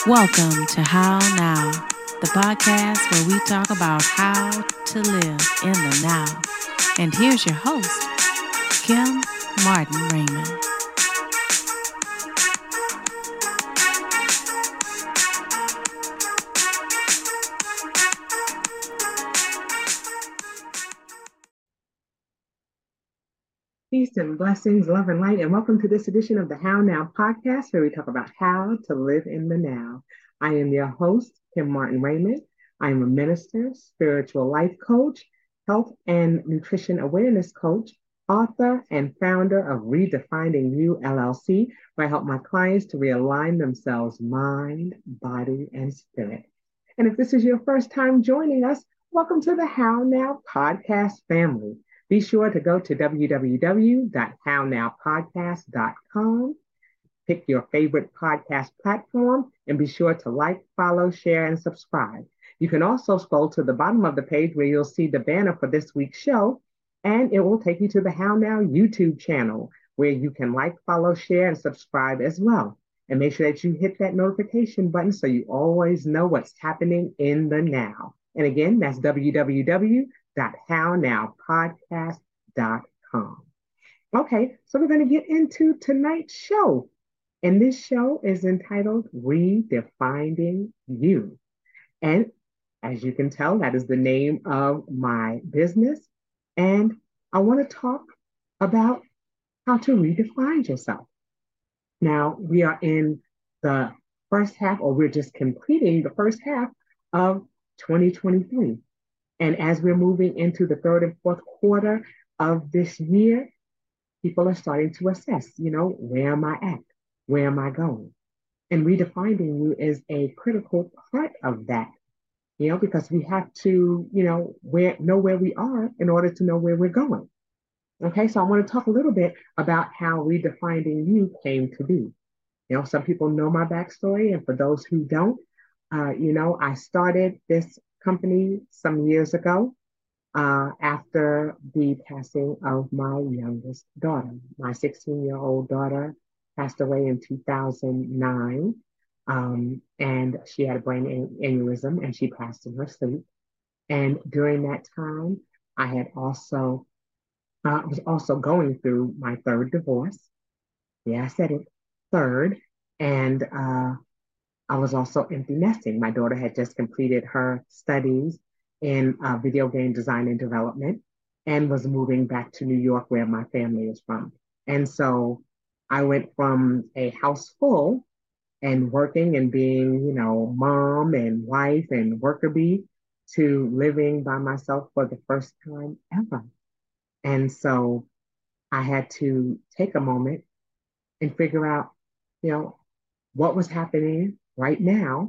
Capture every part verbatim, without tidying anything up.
Welcome to How Now, the podcast where we talk about how to live in the now. And here's your host, Kim Martin Raymond. Peace and blessings, love and light, and welcome to this edition of the How Now podcast, where we talk about how to live in the now. I am your host, Kim Martin Raymond. I am a minister, spiritual life coach, health and nutrition awareness coach, author, and founder of Redefining You, L L C, where I help my clients to realign themselves, mind, body, and spirit. And if this is your first time joining us, welcome to the How Now podcast family. Be sure to go to w w w dot how now podcast dot com, pick your favorite podcast platform, and be sure to like, follow, share, and subscribe. You can also scroll to the bottom of the page where you'll see the banner for this week's show, and it will take you to the How Now YouTube channel, where you can like, follow, share, and subscribe as well. And make sure that you hit that notification button so you always know what's happening in the now. And again, that's w w w dot how now podcast dot com. Okay, so we're going to get into tonight's show. And this show is entitled Redefining You. And as you can tell, that is the name of my business. And I want to talk about how to redefine yourself. Now, we are in the first half, or we're just completing the first half of twenty twenty-three. And as we're moving into the third and fourth quarter of this year, people are starting to assess, you know, where am I at? Where am I going? And redefining you is a critical part of that, you know, because we have to, you know, where know where we are in order to know where we're going. Okay, so I want to talk a little bit about how redefining you came to be. You know, some people know my backstory, and for those who don't, uh, you know, I started this company some years ago uh, after the passing of my youngest daughter. My sixteen-year-old daughter passed away in two thousand nine, um, and she had a brain aneurysm, and she passed in her sleep. And during that time, I had also uh, was also going through my third divorce. Yeah, I said it, third, and uh, I was also empty nesting. My daughter had just completed her studies in uh, video game design and development and was moving back to New York, where my family is from. And so I went from a house full and working and being, you know, mom and wife and worker bee to living by myself for the first time ever. And so I had to take a moment and figure out, you know, what was happening right now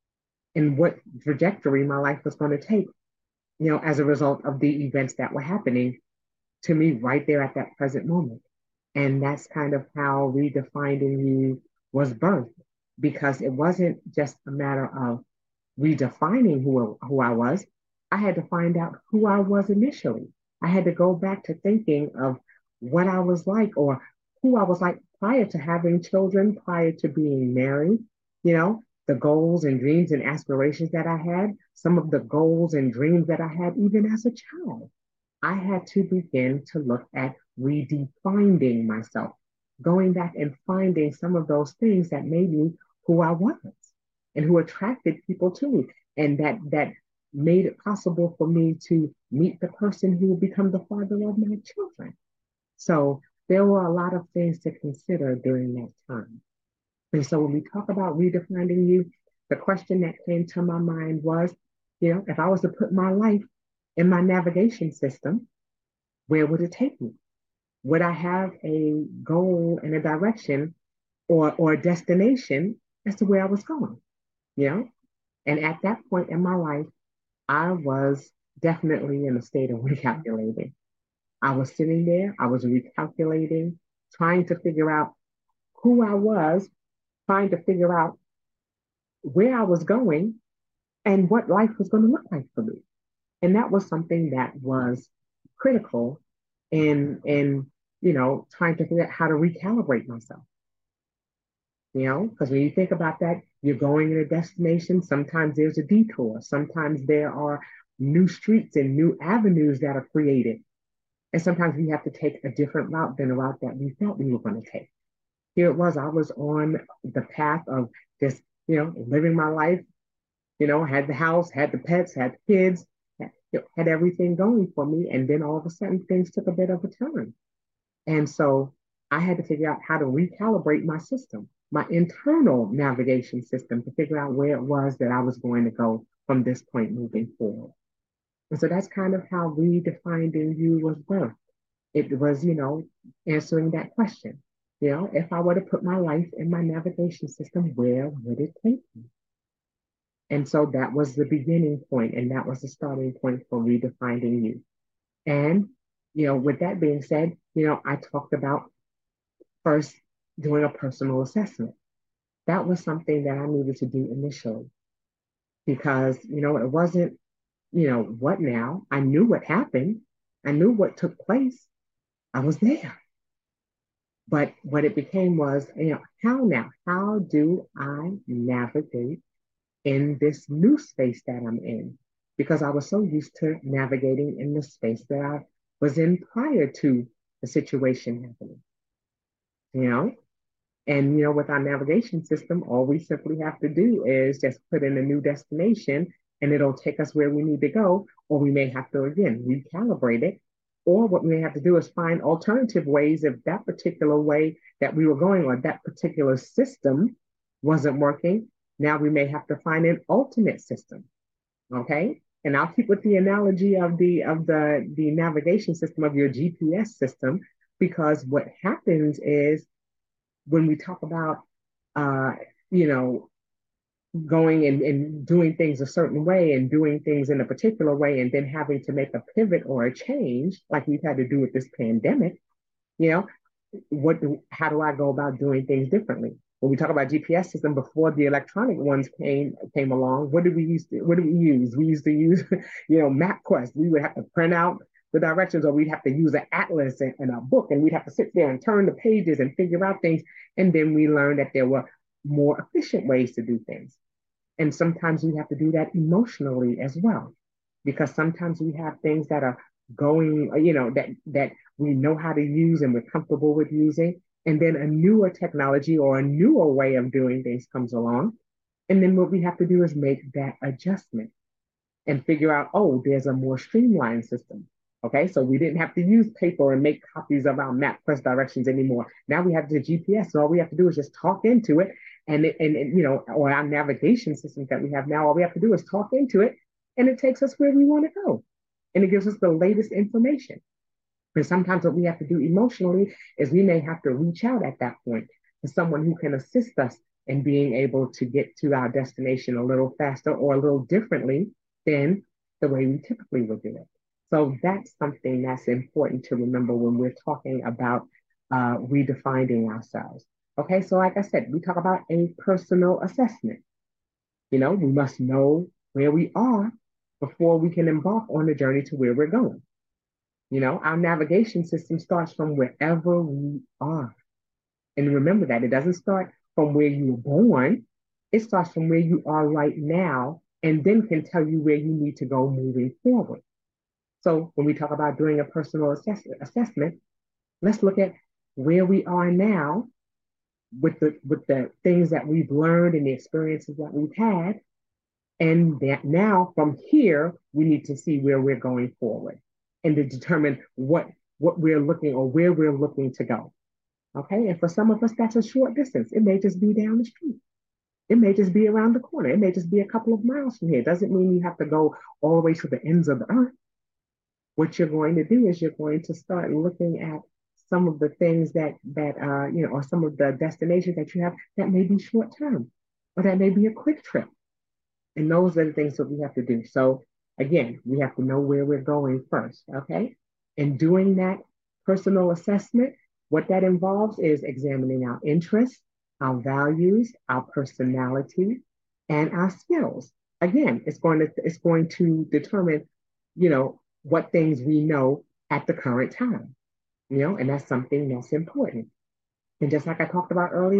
and what trajectory my life was going to take, you know, as a result of the events that were happening to me right there at that present moment. And that's kind of how redefining you was birthed, because it wasn't just a matter of redefining who, who I was. I had to find out who I was initially. I had to go back to thinking of what I was like, or who I was like prior to having children, prior to being married, you know, the goals and dreams and aspirations that I had, some of the goals and dreams that I had even as a child. I had to begin to look at redefining myself, going back and finding some of those things that made me who I was and who attracted people to me, and that that made it possible for me to meet the person who will become the father of my children. So there were a lot of things to consider during that time. And so when we talk about redefining you, the question that came to my mind was, you know, if I was to put my life in my navigation system, where would it take me? Would I have a goal and a direction, or, or a destination as to where I was going? You know? And at that point in my life, I was definitely in a state of recalculating. I was sitting there, I was recalculating, trying to figure out who I was, trying to figure out where I was going and what life was going to look like for me. And that was something that was critical in in you know trying to figure out how to recalibrate myself. you know, because when you think about that, you're going in a destination. Sometimes there's a detour. Sometimes there are new streets and new avenues that are created. And sometimes we have to take a different route than the route that we thought we were going to take. Here it was, I was on the path of just, you know, living my life, you know, had the house, had the pets, had the kids, had, had everything going for me. And then all of a sudden things took a bit of a turn. And so I had to figure out how to recalibrate my system, my internal navigation system, to figure out where it was that I was going to go from this point moving forward. And so that's kind of how Redefining You was birthed. It was, you know, answering that question. You know, if I were to put my life in my navigation system, where would it take me? And so that was the beginning point, and that was the starting point for Redefining You. And, you know, with that being said, you know, I talked about first doing a personal assessment. That was something that I needed to do initially because, you know, it wasn't, you know, what now? I knew what happened. I knew what took place. I was there. But what it became was, you know, how now? How do I navigate in this new space that I'm in? Because I was so used to navigating in the space that I was in prior to the situation happening, you know? And, you know, with our navigation system, all we simply have to do is just put in a new destination and it'll take us where we need to go. Or we may have to, again, recalibrate it. Or what we may have to do is find alternative ways if that particular way that we were going or that particular system wasn't working. Now we may have to find an alternate system. Okay. And I'll keep with the analogy of the of the, the navigation system of your G P S system, because what happens is when we talk about, uh, you know, going and, and doing things a certain way and doing things in a particular way and then having to make a pivot or a change like we've had to do with this pandemic, you know, what do, how do I go about doing things differently? When we talk about G P S system before the electronic ones came came along, what did we use? To, what did we use? We used to use, you know, MapQuest. We would have to print out the directions, or we'd have to use an atlas and, and a book, and we'd have to sit there and turn the pages and figure out things. And then we learned that there were more efficient ways to do things. And sometimes we have to do that emotionally as well, because sometimes we have things that are going, you know, that that we know how to use and we're comfortable with using. And then a newer technology or a newer way of doing things comes along. And then what we have to do is make that adjustment and figure out, oh, there's a more streamlined system. Okay, so we didn't have to use paper and make copies of our MapQuest directions anymore. Now we have the G P S, and all we have to do is just talk into it, and, it, and, and you know, or our navigation systems that we have now, all we have to do is talk into it, and it takes us where we want to go, and it gives us the latest information. And sometimes what we have to do emotionally is we may have to reach out at that point to someone who can assist us in being able to get to our destination a little faster or a little differently than the way we typically would do it. So that's something that's important to remember when we're talking about uh, redefining ourselves. Okay, so like I said, we talk about a personal assessment. You know, we must know where we are before we can embark on the journey to where we're going. You know, our navigation system starts from wherever we are. And remember that it doesn't start from where you were born. It starts from where you are right now and then can tell you where you need to go moving forward. So when we talk about doing a personal assess- assessment, let's look at where we are now with the with the things that we've learned and the experiences that we've had. And that now from here, we need to see where we're going forward and to determine what what we're looking or where we're looking to go. Okay. And for some of us, that's a short distance. It may just be down the street. It may just be around the corner. It may just be a couple of miles from here. It doesn't mean you have to go all the way to the ends of the earth. What you're going to do is you're going to start looking at some of the things that that uh, you know, or some of the destinations that you have that may be short term, or that may be a quick trip. And those are the things that we have to do. So again, we have to know where we're going first, okay? And doing that personal assessment, what that involves is examining our interests, our values, our personality, and our skills. Again, it's going to it's going to determine, you know, what things we know at the current time, you know, and that's something that's important. And just like I talked about earlier,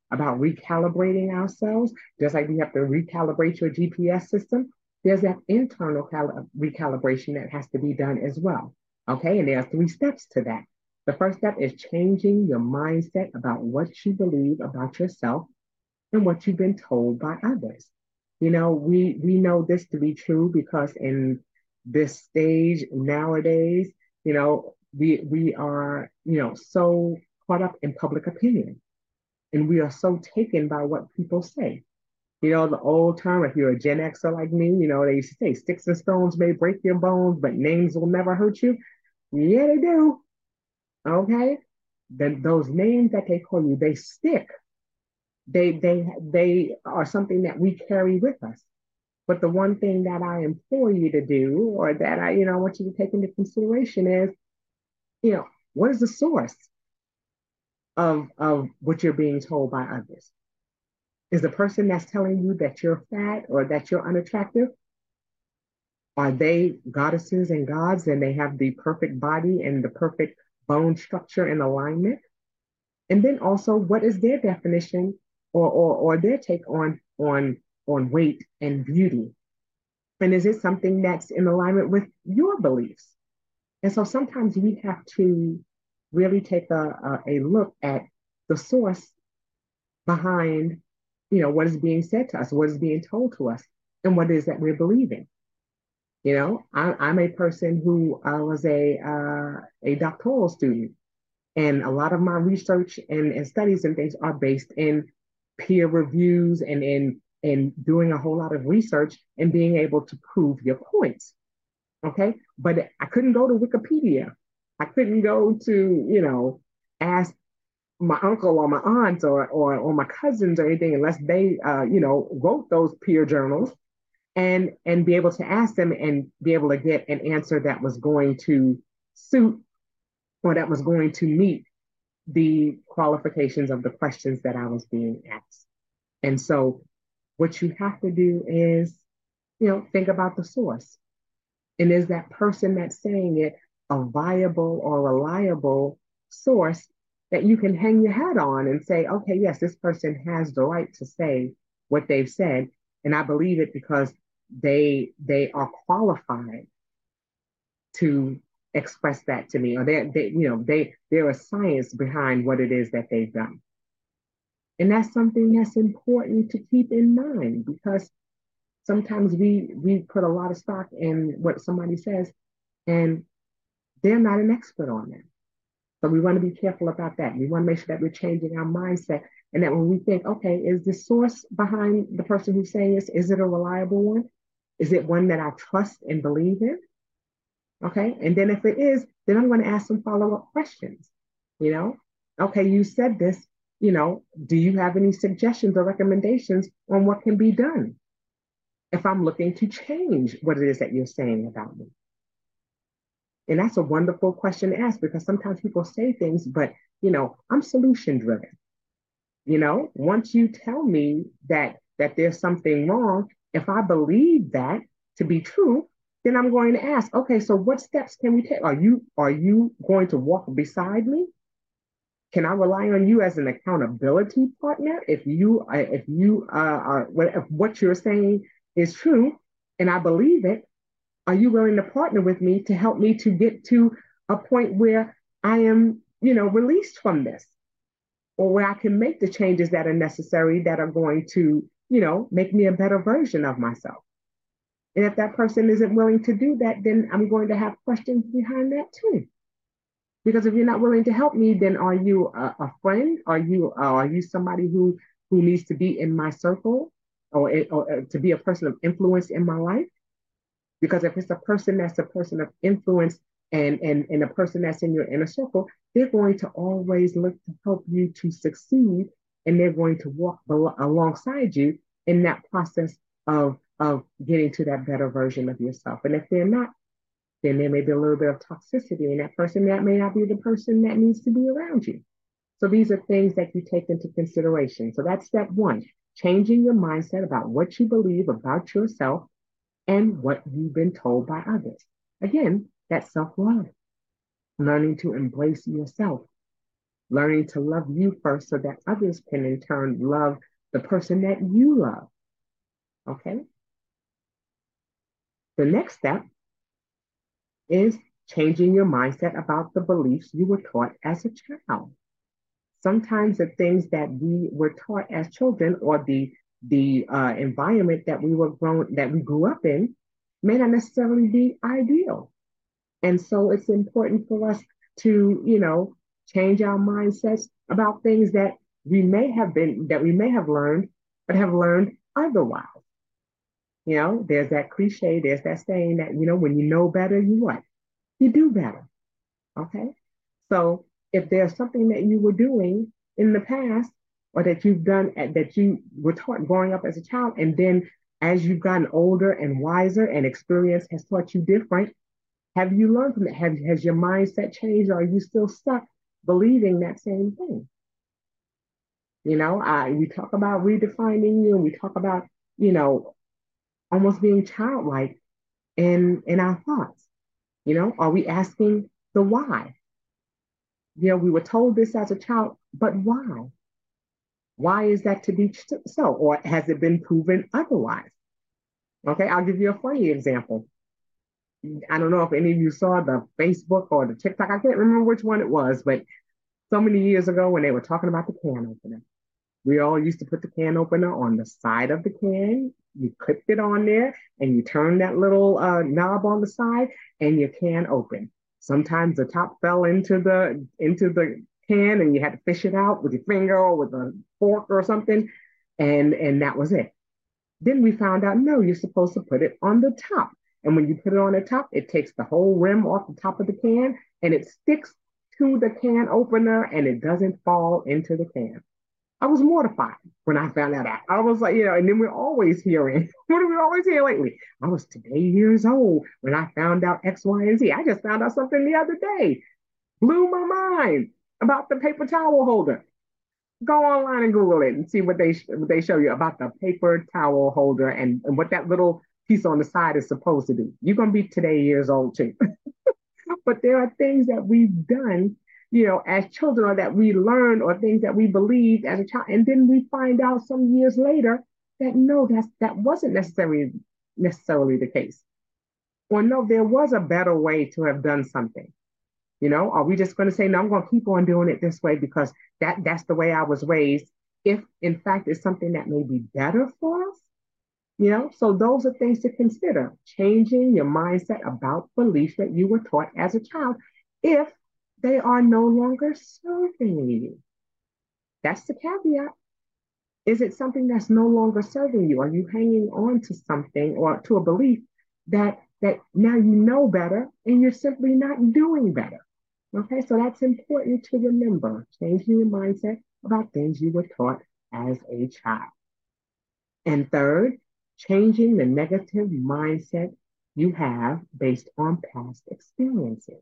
about recalibrating ourselves, just like you have to recalibrate your G P S system, there's that internal cal- recalibration that has to be done as well. Okay, and there are three steps to that. The first step is changing your mindset about what you believe about yourself and what you've been told by others. You know, we we know this to be true because in this stage nowadays, you know, we we are, you know, so caught up in public opinion and we are so taken by what people say. You know, the old term, if you're a Gen Xer like me, you know, they used to say sticks and stones may break your bones, but names will never hurt you. Yeah, they do. Okay. Then those names that they call you, they stick. They they they are something that we carry with us. But the one thing that I implore you to do, or that I, you know, I want you to take into consideration is, you know, what is the source of of what you're being told by others? Is the person that's telling you that you're fat or that you're unattractive, are they goddesses and gods and they have the perfect body and the perfect bone structure and alignment? And then also, what is their definition or or, or their take on on on weight and beauty? And is it something that's in alignment with your beliefs? And so sometimes we have to really take a, a, a look at the source behind, you know, what is being said to us, what is being told to us, and what it is that we're believing. You know, I, I'm a person who uh, was a uh, a doctoral student, and a lot of my research and, and studies and things are based in peer reviews and in in doing a whole lot of research and being able to prove your points. Okay, but I couldn't go to Wikipedia. I couldn't go to, you know, ask my uncle or my aunts or or, or my cousins or anything unless they, uh, you know, wrote those peer journals and and be able to ask them and be able to get an answer that was going to suit or that was going to meet the qualifications of the questions that I was being asked. And so what you have to do is, you know, think about the source. And is that person that's saying it a viable or reliable source that you can hang your hat on and say, okay, yes, this person has the right to say what they've said. And I believe it because they they are qualified to express that to me, or they they you know they there is science behind what it is that they've done. And that's something that's important to keep in mind because sometimes we we put a lot of stock in what somebody says and they're not an expert on that. So we want to be careful about that. We want to make sure that we're changing our mindset and that when we think, okay, is the source behind the person who's saying this, is it a reliable one? Is it one that I trust and believe in? Okay. And then if it is, then I'm going to ask some follow-up questions. You know, okay, you said this, you know, do you have any suggestions or recommendations on what can be done if I'm looking to change what it is that you're saying about me? And that's a wonderful question to ask because sometimes people say things, but, you know, I'm solution driven. You know, once you tell me that that there's something wrong, if I believe that to be true, then I'm going to ask, okay, so what steps can we take? Are you are you going to walk beside me? Can I rely on you as an accountability partner if you uh, if you uh, are what if what you're saying is true and I believe it? Are you willing to partner with me to help me to get to a point where I am, you know, released from this, or where I can make the changes that are necessary that are going to, you know, make me a better version of myself? And if that person isn't willing to do that, then I'm going to have questions behind that too. Because if you're not willing to help me, then are you a, a friend? Are you uh, are you somebody who who needs to be in my circle, or, or uh, to be a person of influence in my life? Because if it's a person that's a person of influence and and and a person that's in your inner circle, they're going to always look to help you to succeed, and they're going to walk belo- alongside you in that process of of getting to that better version of yourself. And if they're not, then there may be a little bit of toxicity in that person. That may not be the person that needs to be around you. So these are things that you take into consideration. So that's step one, changing your mindset about what you believe about yourself and what you've been told by others. Again, that's self-love, learning to embrace yourself. learning to love you first so that others can in turn love the person that you love. Okay. The next step is changing your mindset about the beliefs you were taught as a child. Sometimes the things that we were taught as children or the the uh, environment that we were grown that we grew up in may not necessarily be ideal. And so it's important for us to, you know, change our mindsets about things that we may have been, that we may have learned, but have learned otherwise. You know, there's that cliche, there's that saying that, you know, when you know better, you what? You do better. Okay. So if there's something that you were doing in the past or that you've done, that you were taught growing up as a child, and then as you've gotten older and wiser and experience has taught you different, have you learned from it? Have, has your mindset changed, or are you still stuck believing that same thing? You know, I, we talk about redefining you and we talk about, you know, almost being childlike in, in our thoughts. You know, are we asking the why? You know, we were told this as a child, but why? Why is that to be so? Or has it been proven otherwise? Okay, I'll give you a funny example. I don't know if any of you saw the Facebook or the TikTok. I can't remember which one it was, but so many years ago when they were talking about the can opener, we all used to put the can opener on the side of the can. You clipped it on there and you turn that little uh, knob on the side and your can opened. Sometimes the top fell into the into the can and you had to fish it out with your finger or with a fork or something, and and that was it. Then we found out no, you're supposed to put it on the top. And when you put it on the top, it takes the whole rim off the top of the can and it sticks to the can opener and it doesn't fall into the can. I was mortified when I found that out. I was like, you know, and then we're always hearing, what do we always hear lately? I was today years old when I found out X, Y, and Z. I just found out something the other day. Blew my mind about the paper towel holder. Go online and Google it and see what they what they show you about the paper towel holder and, and what that little piece on the side is supposed to do. You're gonna be today years old too. But there are things that we've done, you know, as children or that we learned or things that we believed as a child. And then we find out some years later that no, that's, that wasn't necessarily, necessarily the case. Or no, there was a better way to have done something. You know, are we just going to say, no, I'm going to keep on doing it this way because that, that's the way I was raised, if in fact it's something that may be better for us? You know, so those are things to consider. Changing your mindset about beliefs that you were taught as a child if they are no longer serving you. That's the caveat. Is it something that's no longer serving you? Are you hanging on to something or to a belief that that now you know better and you're simply not doing better? Okay, so that's important to remember. Changing your mindset about things you were taught as a child. And third, changing the negative mindset you have based on past experiences.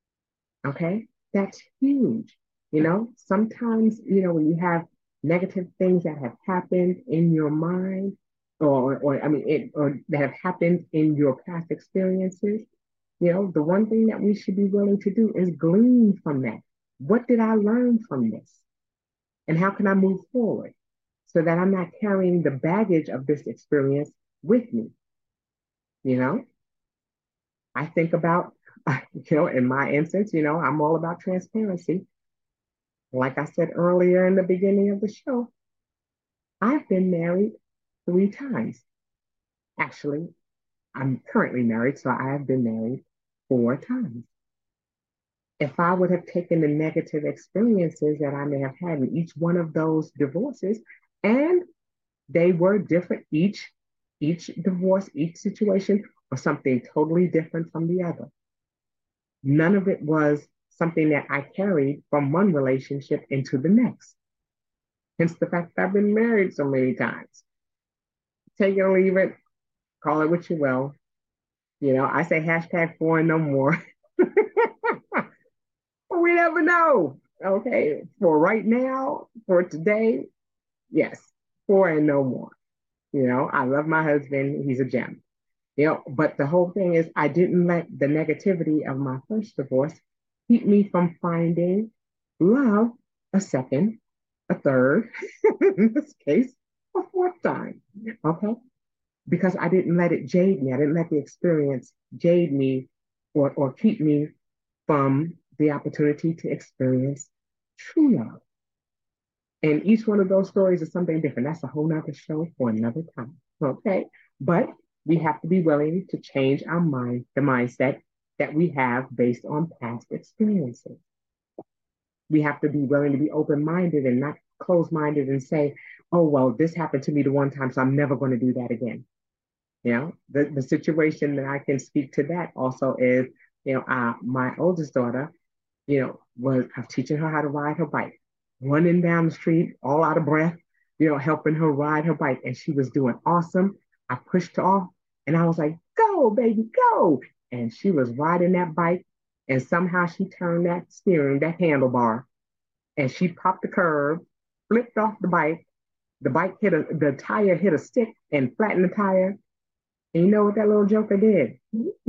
Okay, that's huge. You know, sometimes, you know, when you have negative things that have happened in your mind, or, or I mean, it, or that have happened in your past experiences, you know, the one thing that we should be willing to do is glean from that. What did I learn from this? And how can I move forward so that I'm not carrying the baggage of this experience with me? You know, I think about, you know, in my instance, you know, I'm all about transparency. Like I said earlier in the beginning of the show, I've been married three times. Actually, I'm currently married, so I have been married four times. If I would have taken the negative experiences that I may have had in each one of those divorces, and they were different, each each divorce, each situation was something totally different from the other. None of it was something that I carried from one relationship into the next. Hence the fact that I've been married so many times. Take it or leave it, call it what you will. You know, I say hashtag four and no more. We never know. Okay. For right now, for today, yes, four and no more. You know, I love my husband. He's a gem. You know, but the whole thing is I didn't let the negativity of my first divorce keep me from finding love a second, a third, in this case, a fourth time. Okay. Because I didn't let it jade me. I didn't let the experience jade me or, or keep me from the opportunity to experience true love. And each one of those stories is something different. That's a whole nother show for another time. Okay. But we have to be willing to change our mind, the mindset that we have based on past experiences. We have to be willing to be open minded and not close minded and say, oh, well, this happened to me the one time, so I'm never going to do that again. You know, the, the situation that I can speak to that also is, you know, uh, my oldest daughter, you know, was I'm teaching her how to ride her bike, running down the street, all out of breath, you know, helping her ride her bike. And she was doing awesome. I pushed her off and I was like, go, baby, go. And she was riding that bike. And somehow she turned that steering, that handlebar, and she popped the curb, flipped off the bike. The bike hit a, the tire hit a stick and flattened the tire. And you know what that little joker did?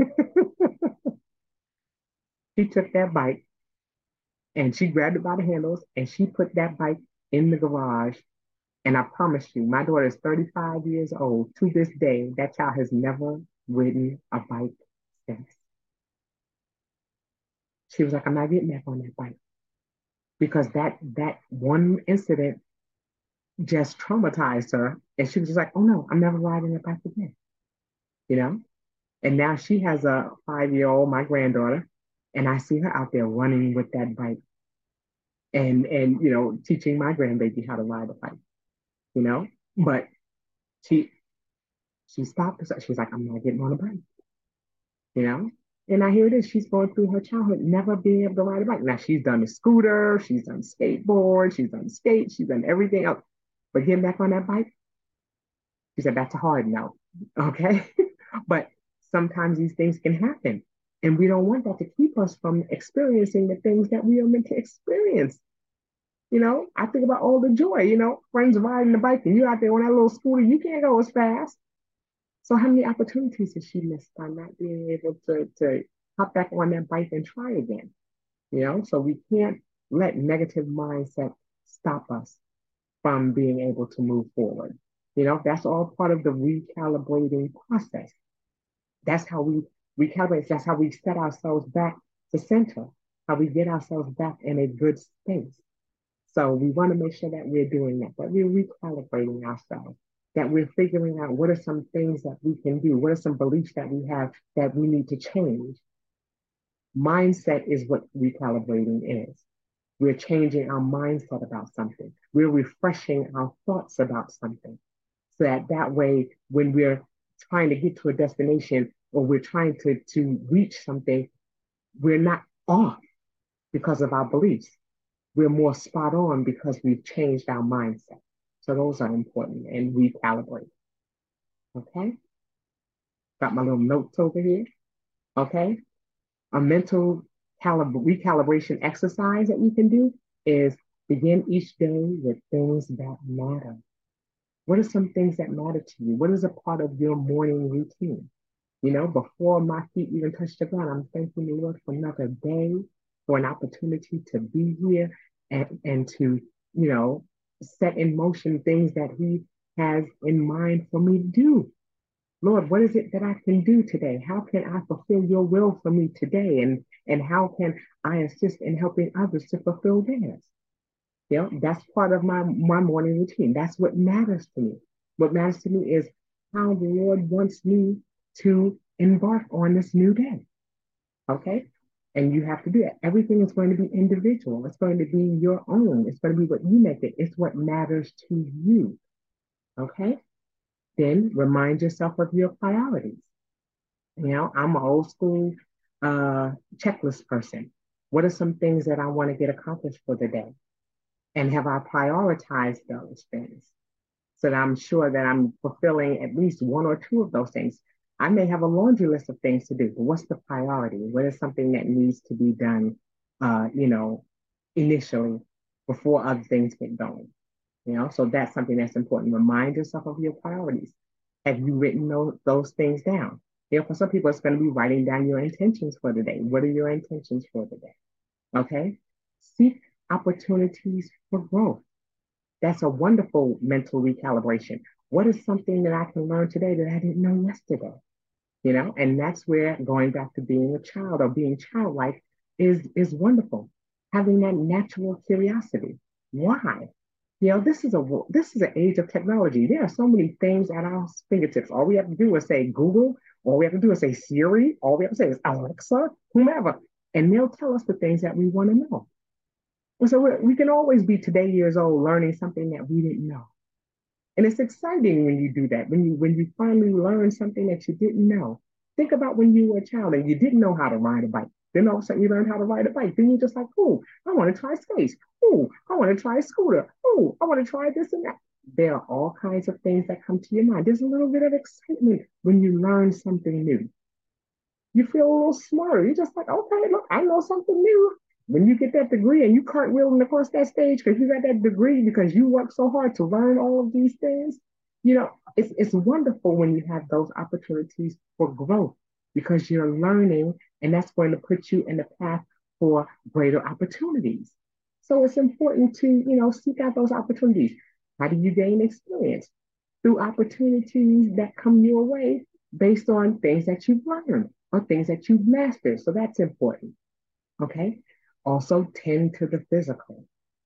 She took that bike and she grabbed it by the handles and she put that bike in the garage. And I promise you, my daughter is thirty-five years old. To this day, that child has never ridden a bike since. She was like, I'm not getting back on that bike. Because that that one incident just traumatized her. And she was just like, oh no, I'm never riding a bike again. You know? And now she has a five-year-old, my granddaughter, and I see her out there running with that bike and and you know, teaching my grandbaby how to ride a bike, you know. But she she stopped. She's like, I'm not getting on a bike, you know. And now here it is. She's going through her childhood, never being able to ride a bike. Now she's done a scooter, she's done skateboard, she's done skate, she's done everything else. But getting back on that bike, she said that's a hard no. Okay. But sometimes these things can happen. And we don't want that to keep us from experiencing the things that we are meant to experience. You know, I think about all the joy, you know, friends riding the bike and you out there on that little scooter, you can't go as fast. So how many opportunities has she missed by not being able to, to hop back on that bike and try again? You know, so we can't let negative mindset stop us from being able to move forward. You know, that's all part of the recalibrating process. That's how we recalibrate. That's how we set ourselves back to center, how we get ourselves back in a good space. So we want to make sure that we're doing that, that we're recalibrating ourselves, that we're figuring out what are some things that we can do, what are some beliefs that we have that we need to change. Mindset is what recalibrating is. We're changing our mindset about something. We're refreshing our thoughts about something. So that that way, when we're trying to get to a destination or we're trying to, to reach something, we're not off because of our beliefs. We're more spot on because we've changed our mindset. So those are important and recalibrate. Okay. Got my little notes over here. Okay. A mental calib- recalibration exercise that you can do is begin each day with things that matter. What are some things that matter to you? What is a part of your morning routine? You know, before my feet even touch the ground, I'm thanking the Lord for another day, for an opportunity to be here and, and to, you know, set in motion things that He has in mind for me to do. Lord, what is it that I can do today? How can I fulfill your will for me today? And, and how can I assist in helping others to fulfill theirs? You know, that's part of my, my morning routine. That's what matters to me. What matters to me is how the Lord wants me to embark on this new day. Okay? And you have to do that. Everything is going to be individual. It's going to be your own. It's going to be what you make it. It's what matters to you. Okay? Then remind yourself of your priorities. You know, I'm an old school uh, checklist person. What are some things that I want to get accomplished for the day? And have I prioritized those things so that I'm sure that I'm fulfilling at least one or two of those things? I may have a laundry list of things to do, but what's the priority? What is something that needs to be done, uh, you know, initially before other things get going? You know, so that's something that's important. Remind yourself of your priorities. Have you written those, those things down? You know, for some people, it's going to be writing down your intentions for the day. What are your intentions for the day? Okay. Seek opportunities for growth. That's a wonderful mental recalibration. What is something that I can learn today that I didn't know yesterday? You know, and that's where going back to being a child or being childlike is is wonderful. Having that natural curiosity. Why? You know, this is a this is an age of technology. There are so many things at our fingertips. All we have to do is say Google. All we have to do is say Siri. All we have to say is Alexa, whomever, and they'll tell us the things that we want to know. And so we we can always be today years old learning something that we didn't know. And it's exciting when you do that, when you when you finally learn something that you didn't know. Think about when you were a child and you didn't know how to ride a bike. Then all of a sudden you learn how to ride a bike. Then you're just like, oh, I want to try skates. Oh, I want to try a scooter. Oh, I want to try this and that. There are all kinds of things that come to your mind. There's a little bit of excitement when you learn something new. You feel a little smarter. You're just like, okay, look, I know something new. When you get that degree and you cartwheeling across that stage because you got that degree because you worked so hard to learn all of these things, you know, it's it's wonderful when you have those opportunities for growth because you're learning and that's going to put you in the path for greater opportunities. So it's important to, you know, seek out those opportunities. How do you gain experience? Through opportunities that come your way based on things that you've learned or things that you've mastered. So that's important. Okay. Also, tend to the physical.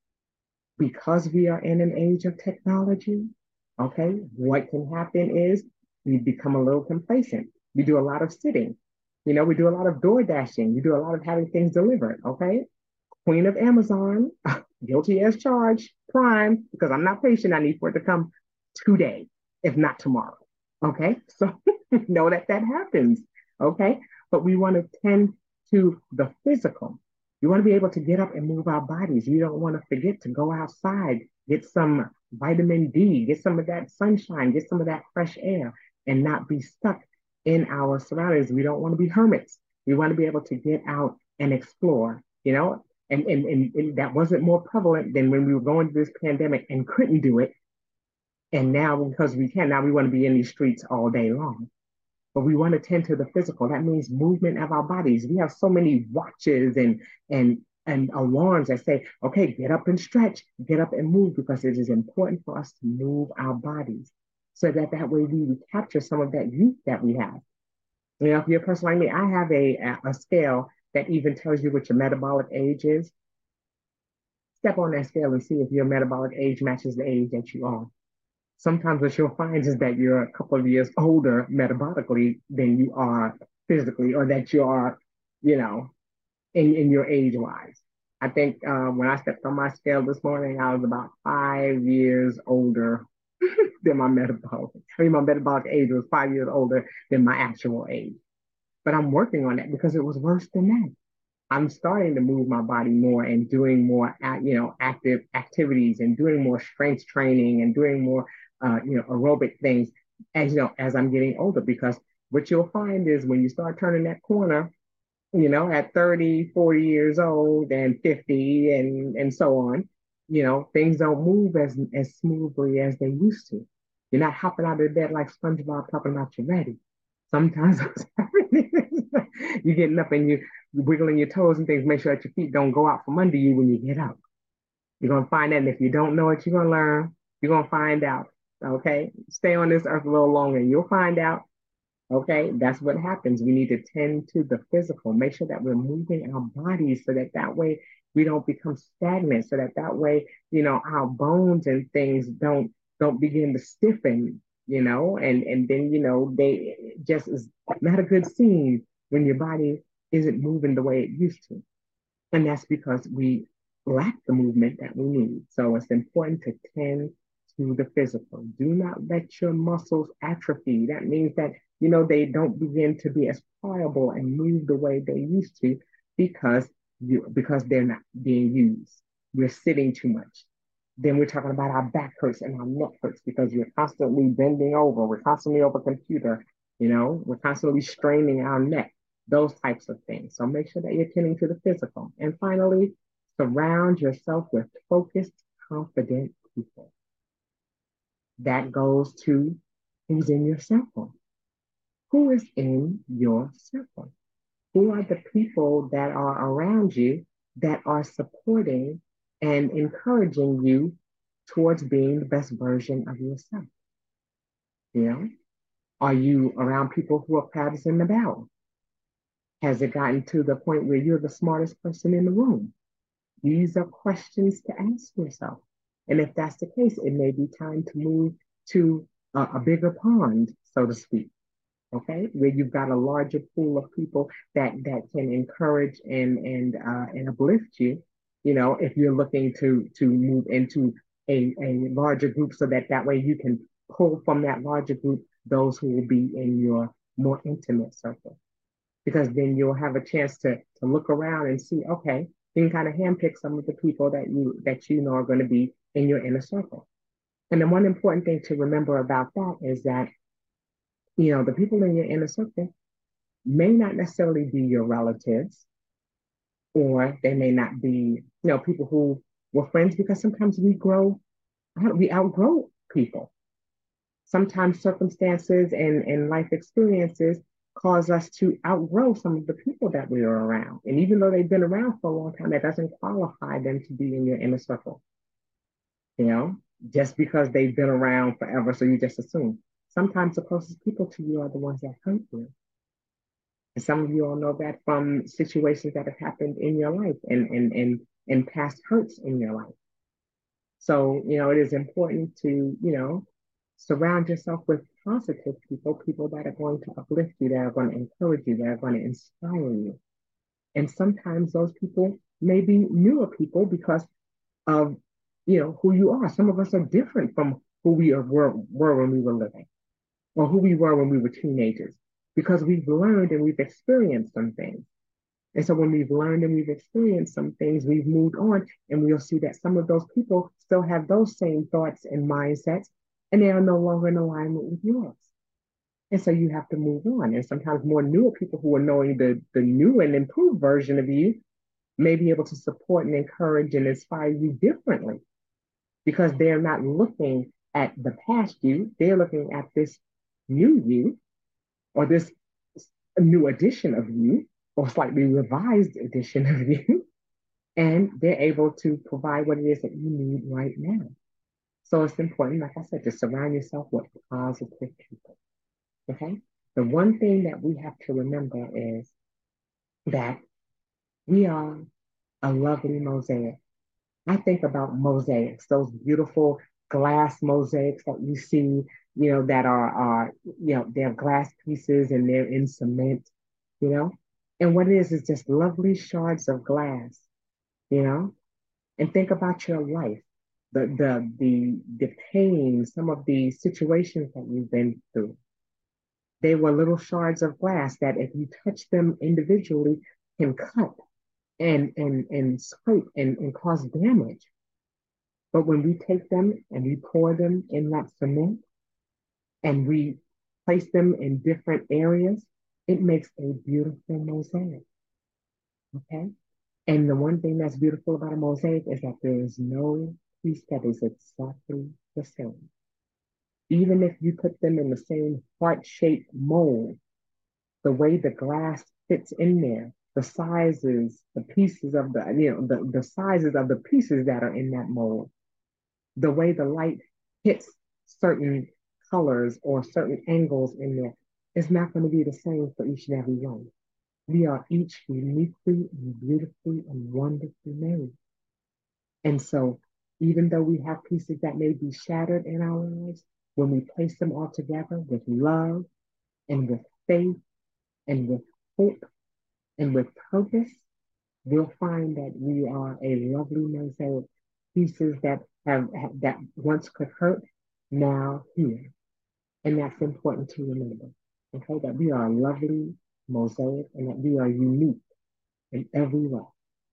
Because we are in an age of technology, okay, what can happen is we become a little complacent. We do a lot of sitting. You know, we do a lot of door dashing. We do a lot of having things delivered. Okay. Queen of Amazon, guilty as charged, Prime, because I'm not patient. I need for it to come today, if not tomorrow. Okay. So know that that happens. Okay. But we want to tend to the physical. We want to be able to get up and move our bodies. We don't want to forget to go outside, get some vitamin D, get some of that sunshine, get some of that fresh air, and not be stuck in our surroundings. We don't want to be hermits. We want to be able to get out and explore, you know, and, and, and, and that wasn't more prevalent than when we were going through this pandemic and couldn't do it. And now, because we can, now we want to be in these streets all day long. But we want to tend to the physical. That means movement of our bodies. We have so many watches and and and alarms that say, okay, get up and stretch, get up and move, because it is important for us to move our bodies so that that way we capture some of that youth that we have. You know, if you're a person like me, I have a, a scale that even tells you what your metabolic age is. Step on that scale and see if your metabolic age matches the age that you are. Sometimes what you'll find is that you're a couple of years older metabolically than you are physically, or that you are, you know, in, in your age wise. I think uh, when I stepped on my scale this morning, I was about five years older than my metabolic. I mean, my metabolic age was five years older than my actual age. But I'm working on that because it was worse than that. I'm starting to move my body more and doing more, you know, active activities and doing more strength training and doing more, uh, you know, aerobic things as, you know, as I'm getting older. Because what you'll find is when you start turning that corner, you know, at thirty, forty years old and fifty and, and so on, you know, things don't move as, as smoothly as they used to. You're not hopping out of bed like SpongeBob talking about you ready. Sometimes you're getting up and you wiggling your toes and things, make sure that your feet don't go out from under you when you get up. You're going to find that. And if you don't know it, you're going to learn. You're going to find out. Okay. Stay on this earth a little longer and you'll find out. Okay. That's what happens. We need to tend to the physical, make sure that we're moving our bodies so that that way we don't become stagnant, so that that way, you know, our bones and things don't, don't begin to stiffen, you know, and, and then, you know, they just is not a good scene when your body isn't moving the way it used to. And that's because we lack the movement that we need. So it's important to tend to the physical. Do not let your muscles atrophy. That means that, you know, they don't begin to be as pliable and move the way they used to because you because they're not being used. We're sitting too much. Then we're talking about our back hurts and our neck hurts because we're constantly bending over. We're constantly over computer. You know, we're constantly straining our neck, those types of things. So make sure that you're tending to the physical. And finally, surround yourself with focused, confident people. That goes to who's in your circle. Who is in your circle? Who are the people that are around you that are supporting and encouraging you towards being the best version of yourself. You know, are you around people who are patterns in the barrel? Has it gotten to the point where you're the smartest person in the room? These are questions to ask yourself. And if that's the case, it may be time to move to a, a bigger pond, so to speak, okay, where you've got a larger pool of people that that can encourage and and uh, and uplift you. You know, if you're looking to to move into a, a larger group, so that that way you can pull from that larger group those who will be in your more intimate circle, because then you'll have a chance to to look around and see, okay, you can kind of handpick some of the people that you that you know are going to be in your inner circle. And the one important thing to remember about that is that, you know, the people in your inner circle may not necessarily be your relatives, or they may not be, you know, people who were friends, because sometimes we grow, we outgrow people. Sometimes circumstances and, and life experiences cause us to outgrow some of the people that we are around. And even though they've been around for a long time, that doesn't qualify them to be in your inner circle. You know, just because they've been around forever, so you just assume. Sometimes the closest people to you are the ones that hurt you. And some of you all know that from situations that have happened in your life, and, and, and, and past hurts in your life. So, you know, it is important to, you know, surround yourself with positive people, people that are going to uplift you, that are going to encourage you, that are going to inspire you. And sometimes those people may be newer people because of, you know, who you are. Some of us are different from who we are, were, were when we were living, or who we were when we were teenagers, because we've learned and we've experienced some things. And so when we've learned and we've experienced some things, we've moved on, and we'll see that some of those people still have those same thoughts and mindsets, and they are no longer in alignment with yours. And so you have to move on. And sometimes more newer people who are knowing the, the new and improved version of you may be able to support and encourage and inspire you differently, because they're not looking at the past you, they're looking at this new you, or this new edition of you, or slightly revised edition of you, and they're able to provide what it is that you need right now. So it's important, like I said, to surround yourself with positive people, okay? The one thing that we have to remember is that we are a lovely mosaic. I think about mosaics, those beautiful glass mosaics that you see, you know, that are, are you know, they're glass pieces and they're in cement, you know? And what it is is just lovely shards of glass, you know? And think about your life, the the the the pain, some of the situations that you've been through. They were little shards of glass that, if you touch them individually, can cut and and and scrape and, and cause damage. But when we take them and we pour them in that cement and we place them in different areas, it makes a beautiful mosaic. Okay? And the one thing that's beautiful about a mosaic is that there is no piece that is exactly the same. Even if you put them in the same heart-shaped mold, the way the glass fits in there, the sizes, the pieces of the, you know, the, the sizes of the pieces that are in that mold, the way the light hits certain colors or certain angles in there, is not going to be the same for each and every one. We are each uniquely and beautifully and wonderfully made. And so, even though we have pieces that may be shattered in our lives, when we place them all together with love and with faith and with hope and with purpose, we'll find that we are a lovely mosaic, pieces that have that once could hurt, now heal. And that's important to remember. Okay, that we are a lovely mosaic and that we are unique in every way.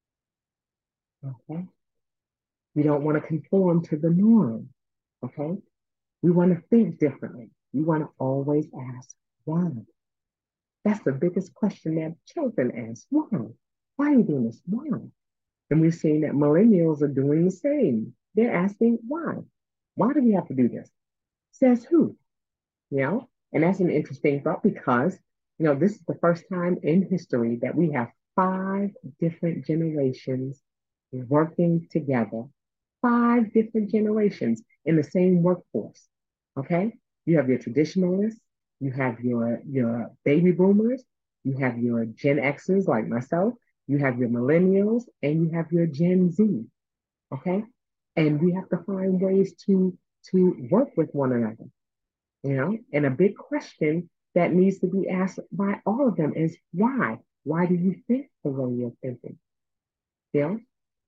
Okay? We don't want to conform to the norm. Okay? We want to think differently. We want to always ask why. That's the biggest question that children ask. Why? Why are you doing this? Why? And we've seen that millennials are doing the same. They're asking why. Why do we have to do this? Says who? You know? And that's an interesting thought, because, you know, this is the first time in history that we have five different generations working together, five different generations in the same workforce. Okay? You have your traditionalists, you have your your baby boomers, you have your Gen Xers like myself, you have your millennials, and you have your Gen Z. Okay? And we have to find ways to to work with one another, you know? And a big question that needs to be asked by all of them is why? Why do you think the way you're thinking? You know?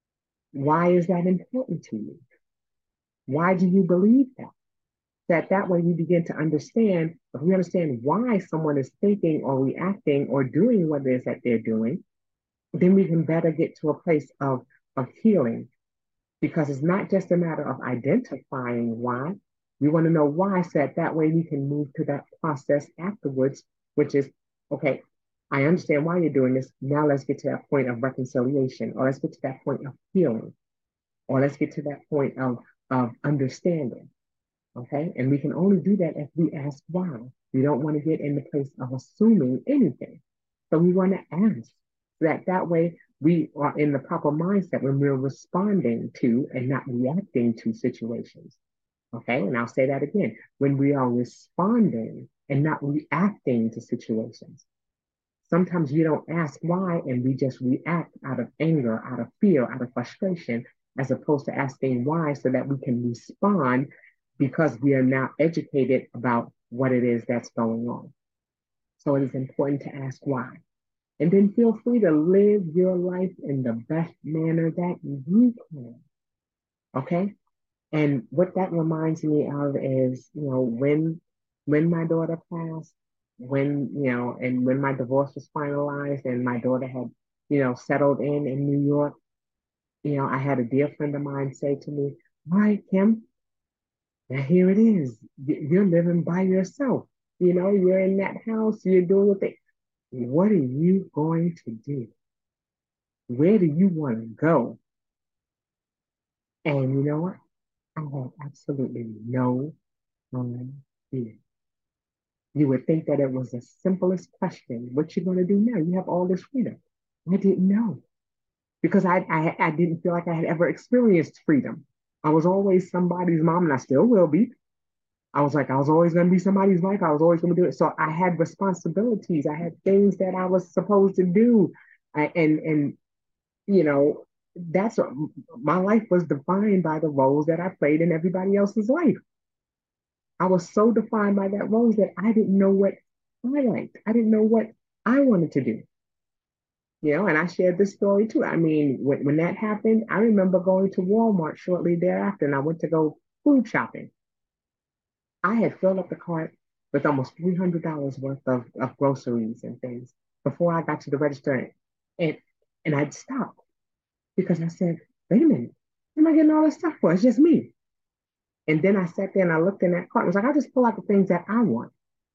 Why is that important to you? Why do you believe that? That that way we begin to understand, if we understand why someone is thinking or reacting or doing what it is that they're doing, then we can better get to a place of, of healing. Because it's not just a matter of identifying why. We want to know why, so that, that way we can move to that process afterwards, which is, okay, I understand why you're doing this. Now let's get to that point of reconciliation, or let's get to that point of healing, or let's get to that point of, of understanding. Okay. And we can only do that if we ask why. We don't want to get in the place of assuming anything. So we want to ask so that that way we are in the proper mindset when we're responding to and not reacting to situations. Okay. And I'll say that again, when we are responding and not reacting to situations. Sometimes you don't ask why, and we just react out of anger, out of fear, out of frustration, as opposed to asking why so that we can respond because we are now educated about what it is that's going on. So it is important to ask why. And then feel free to live your life in the best manner that you can. Okay? And what that reminds me of is, you know, when when my daughter passed, when, you know, and when my divorce was finalized and my daughter had, you know, settled in in New York, you know, I had a dear friend of mine say to me, all right, Kim, now here it is. You're living by yourself. You know, you're in that house, you're doing your thing. What are you going to do? Where do you want to go? And you know what? I have absolutely no idea. You would think that it was the simplest question. What you going to do now? You have all this freedom. I didn't know because I, I I didn't feel like I had ever experienced freedom. I was always somebody's mom, and I still will be. I was like, I was always going to be somebody's wife. I was always going to do it. So I had responsibilities. I had things that I was supposed to do. I, and, and, you know, that's what, my life was defined by the roles that I played in everybody else's life. I was so defined by that roles that I didn't know what I liked. I didn't know what I wanted to do. You know, and I shared this story too. I mean, when, when that happened, I remember going to Walmart shortly thereafter, and I went to go food shopping. I had filled up the cart with almost three hundred dollars worth of, of groceries and things before I got to the register. And, and I'd stopped because I said, wait a minute, what am I getting all this stuff for? It's just me. And then I sat there and I looked in that cart and was like, I'll just pull out the things that I want.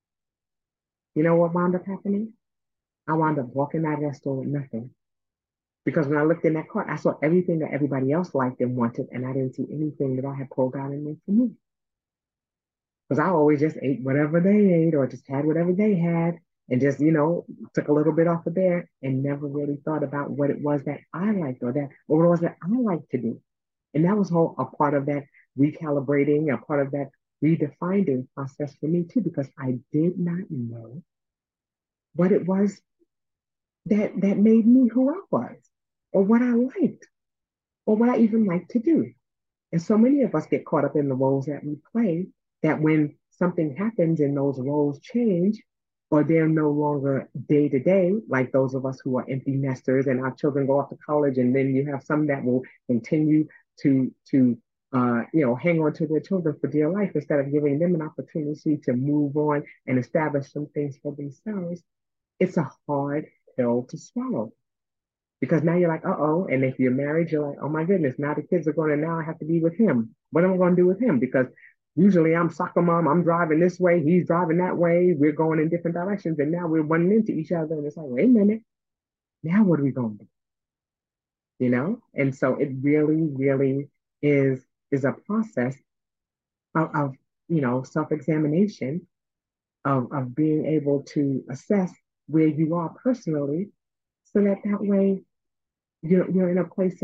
You know what wound up happening? I wound up walking out of that store with nothing. Because when I looked in that cart, I saw everything that everybody else liked and wanted, and I didn't see anything that I had pulled out in there for me. Because I always just ate whatever they ate or just had whatever they had and just, you know, took a little bit off of there and never really thought about what it was that I liked or that or what it was that I liked to do. And that was whole a part of that recalibrating, a part of that redefining process for me too, because I did not know what it was that that made me who I was, or what I liked, or what I even liked to do. And so many of us get caught up in the roles that we play that when something happens and those roles change, or they're no longer day to day, like those of us who are empty nesters and our children go off to college, and then you have some that will continue to to uh, you know hang on to their children for dear life instead of giving them an opportunity to move on and establish some things for themselves. It's a hard pill to swallow because now you're like, uh oh. And if you're married, you're like, oh my goodness, now the kids are going to, now I have to be with him. What am I going to do with him? Because usually I'm soccer mom, I'm driving this way, he's driving that way, we're going in different directions, and now we're running into each other. And it's like, wait a minute, now what are we going to do? You know? And so it really, really is is a process of, of you know, self-examination, of, of being able to assess where you are personally so that that way you're, you're in a place of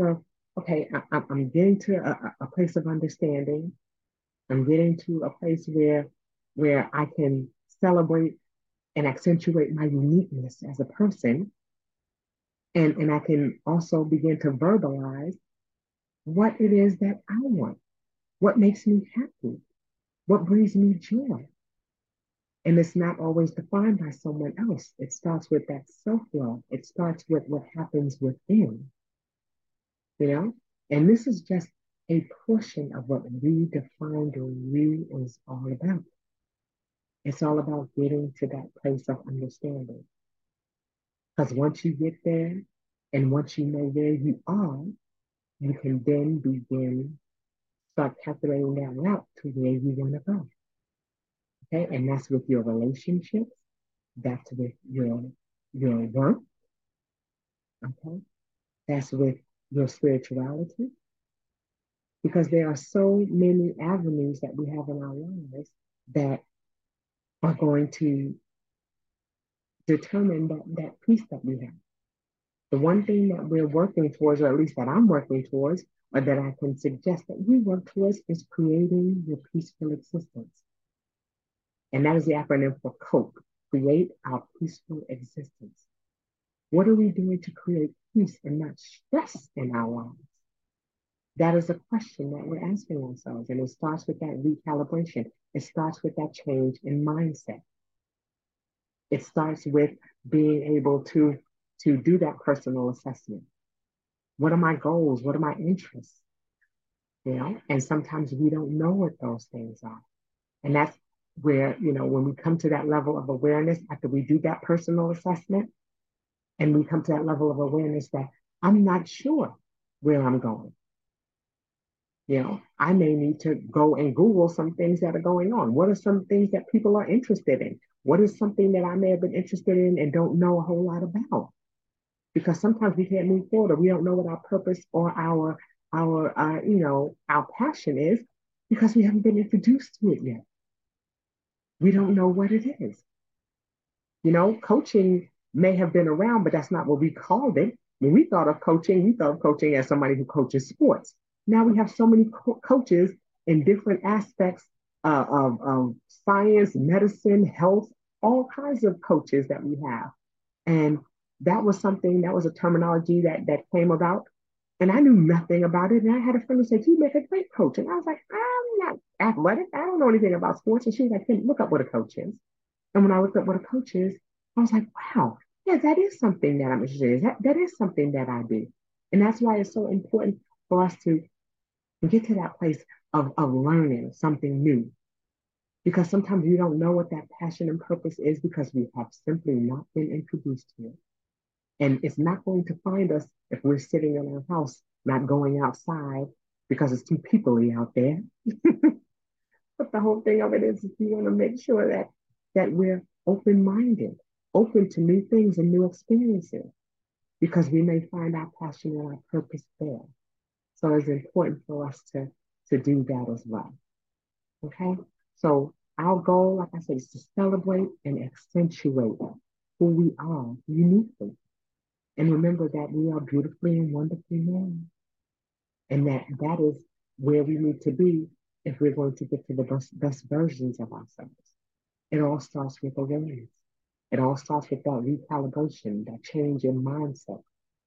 okay, I, I'm I'm getting to a, a place of understanding. I'm getting to a place where where I can celebrate and accentuate my uniqueness as a person. And, and I can also begin to verbalize what it is that I want, what makes me happy, what brings me joy. And it's not always defined by someone else. It starts with that self love, it starts with what happens within, you know? And this is just a portion of what redefined you is all about. It's all about getting to that place of understanding. Because once you get there and once you know where you are, you can then begin start calculating that route to where you want to go. Okay. And that's with your relationships, that's with your your work, okay? That's with your spirituality. Because there are so many avenues that we have in our lives that are going to determine that, that peace that we have. The one thing that we're working towards, or at least that I'm working towards, or that I can suggest that we work towards, is creating your peaceful existence. And that is the acronym for COPE, create our peaceful existence. What are we doing to create peace and not stress in our lives? That is a question that we're asking ourselves. And it starts with that recalibration. It starts with that change in mindset. It starts with being able to, to do that personal assessment. What are my goals? What are my interests? You know, and sometimes we don't know what those things are. And that's where, you know, when we come to that level of awareness after we do that personal assessment, and we come to that level of awareness that I'm not sure where I'm going. You know, I may need to go and Google some things that are going on. What are some things that people are interested in? What is something that I may have been interested in and don't know a whole lot about? Because sometimes we can't move forward, or we don't know what our purpose or our our uh, you know our passion is because we haven't been introduced to it yet. We don't know what it is. You know, coaching may have been around, but that's not what we called it. When we thought of coaching, we thought of coaching as somebody who coaches sports. Now we have so many co- coaches in different aspects uh, of, of science, medicine, health, all kinds of coaches that we have. And that was something, that was a terminology that, that came about. And I knew nothing about it. And I had a friend who said, "You make a great coach." And I was like, "I'm not athletic. I don't know anything about sports." And she was like, "Hey, look up what a coach is." And when I looked up what a coach is, I was like, wow, yeah, that is something that I'm interested in. That, that is something that I do. And that's why it's so important for us to get to that place of, of learning something new. Because sometimes we don't know what that passion and purpose is because we have simply not been introduced to it. And it's not going to find us if we're sitting in our house, not going outside because it's too peoply out there. But the whole thing of it is, we want to make sure that that we're open-minded, open to new things and new experiences, because we may find our passion and our purpose there. So it's important for us to to do that as well. Okay. So our goal, like I said, is to celebrate and accentuate who we are uniquely. And remember that we are beautifully and wonderfully made. And that that is where we need to be if we're going to get to the best, best versions of ourselves. It all starts with awareness. It all starts with that recalibration, that change in mindset,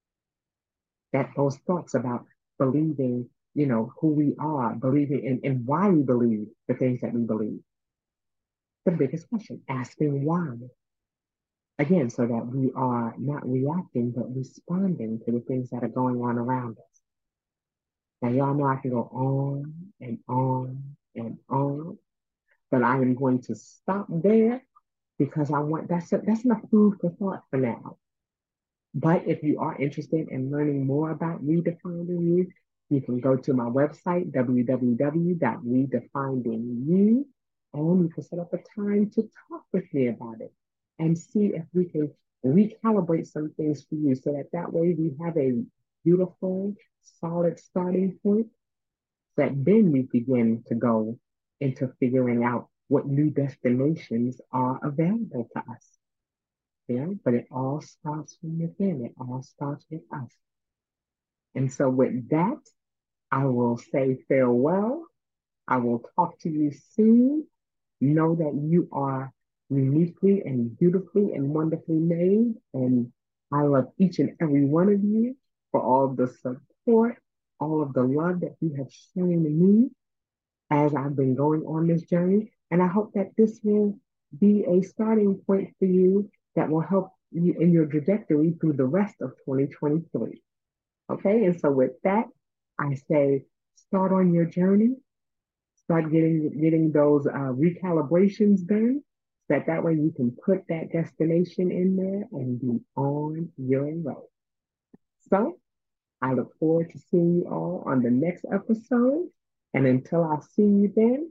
that those thoughts about believing, you know, who we are, believing in, and why we believe the things that we believe. The biggest question, asking why. Again, so that we are not reacting, but responding to the things that are going on around us. Now, y'all know I can go on and on and on, but I am going to stop there because I want that's a, that's enough food for thought for now. But if you are interested in learning more about redefining you, you can go to my website, w w w dot redefining you, and you can set up a time to talk with me about it and see if we can recalibrate some things for you so that that way we have a beautiful, solid starting point that then we begin to go into figuring out what new destinations are available to us. Yeah, but it all starts from within. It all starts with us. And so, with that, I will say farewell. I will talk to you soon. Know that you are uniquely and beautifully and wonderfully made. And I love each and every one of you for all of the support, all of the love that you have shown me as I've been going on this journey. And I hope that this will be a starting point for you that will help you in your trajectory through the rest of twenty twenty-three. Okay, and so with that, I say start on your journey, start getting getting those uh, recalibrations done, so that that way you can put that destination in there and be on your way. So I look forward to seeing you all on the next episode. And until I see you then,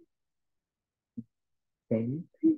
stay peace.